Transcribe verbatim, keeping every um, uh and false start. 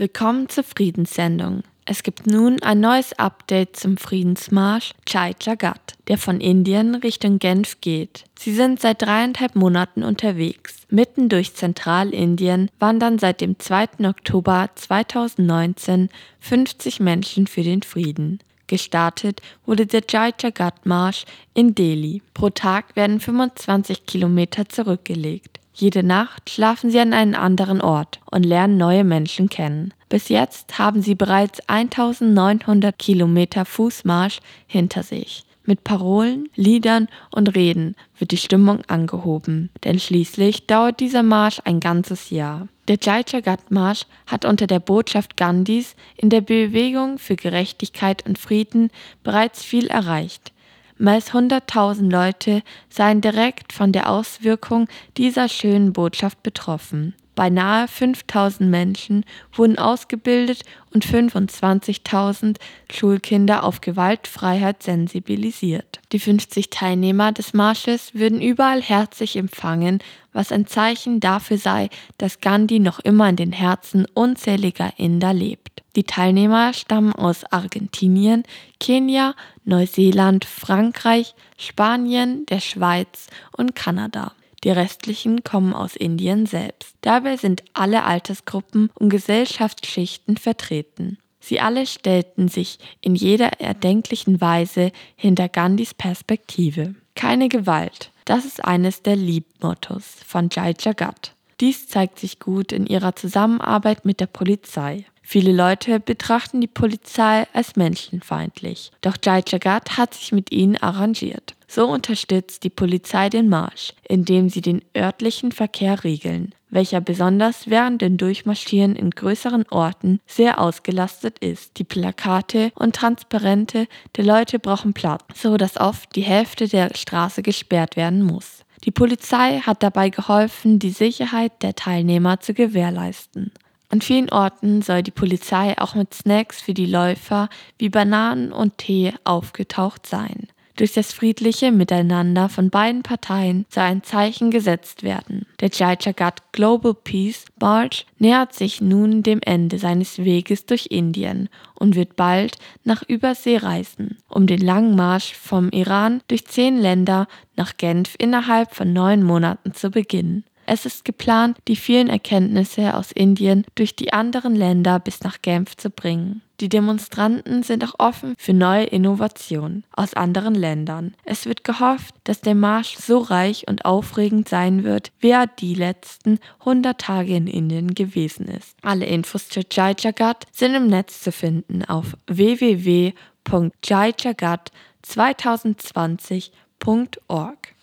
Willkommen zur Friedenssendung. Es gibt nun ein neues Update zum Friedensmarsch Jai Jagat, der von Indien Richtung Genf geht. Sie sind seit dreieinhalb Monaten unterwegs. Mitten durch Zentralindien wandern seit dem zweiten Oktober zweitausendneunzehn fünfzig Menschen für den Frieden. Gestartet wurde der Jai Jagat Marsch in Delhi. Pro Tag werden fünfundzwanzig Kilometer zurückgelegt. Jede Nacht schlafen sie an einem anderen Ort und lernen neue Menschen kennen. Bis jetzt haben sie bereits eintausendneunhundert Kilometer Fußmarsch hinter sich. Mit Parolen, Liedern und Reden wird die Stimmung angehoben, denn schließlich dauert dieser Marsch ein ganzes Jahr. Der Jai Jagat Marsch hat unter der Botschaft Gandhis in der Bewegung für Gerechtigkeit und Frieden bereits viel erreicht. Mehr als hunderttausend Leute seien direkt von der Auswirkung dieser schönen Botschaft betroffen. Beinahe fünftausend Menschen wurden ausgebildet und fünfundzwanzigtausend Schulkinder auf Gewaltfreiheit sensibilisiert. Die fünfzig Teilnehmer des Marsches würden überall herzlich empfangen, was ein Zeichen dafür sei, dass Gandhi noch immer in den Herzen unzähliger Inder lebt. Die Teilnehmer stammen aus Argentinien, Kenia, Neuseeland, Frankreich, Spanien, der Schweiz und Kanada. Die restlichen kommen aus Indien selbst. Dabei sind alle Altersgruppen und Gesellschaftsschichten vertreten. Sie alle stellten sich in jeder erdenklichen Weise hinter Gandhis Perspektive. Keine Gewalt, das ist eines der Leitmottos von Jai Jagat. Dies zeigt sich gut in ihrer Zusammenarbeit mit der Polizei. Viele Leute betrachten die Polizei als menschenfeindlich, doch Jai Jagat hat sich mit ihnen arrangiert. So unterstützt die Polizei den Marsch, indem sie den örtlichen Verkehr regeln, welcher besonders während dem Durchmarschieren in größeren Orten sehr ausgelastet ist. Die Plakate und Transparente der Leute brauchen Platz, so dass oft die Hälfte der Straße gesperrt werden muss. Die Polizei hat dabei geholfen, die Sicherheit der Teilnehmer zu gewährleisten. An vielen Orten soll die Polizei auch mit Snacks für die Läufer wie Bananen und Tee aufgetaucht sein. Durch das friedliche Miteinander von beiden Parteien soll ein Zeichen gesetzt werden. Der Jai Jagat Global Peace March nähert sich nun dem Ende seines Weges durch Indien und wird bald nach Übersee reisen, um den langen Marsch vom Iran durch zehn Länder nach Genf innerhalb von neun Monaten zu beginnen. Es ist geplant, die vielen Erkenntnisse aus Indien durch die anderen Länder bis nach Genf zu bringen. Die Demonstranten sind auch offen für neue Innovationen aus anderen Ländern. Es wird gehofft, dass der Marsch so reich und aufregend sein wird, wie er die letzten hundert Tage in Indien gewesen ist. Alle Infos zu Jai Jagat sind im Netz zu finden auf w w w punkt jai jagat zweitausendzwanzig punkt org.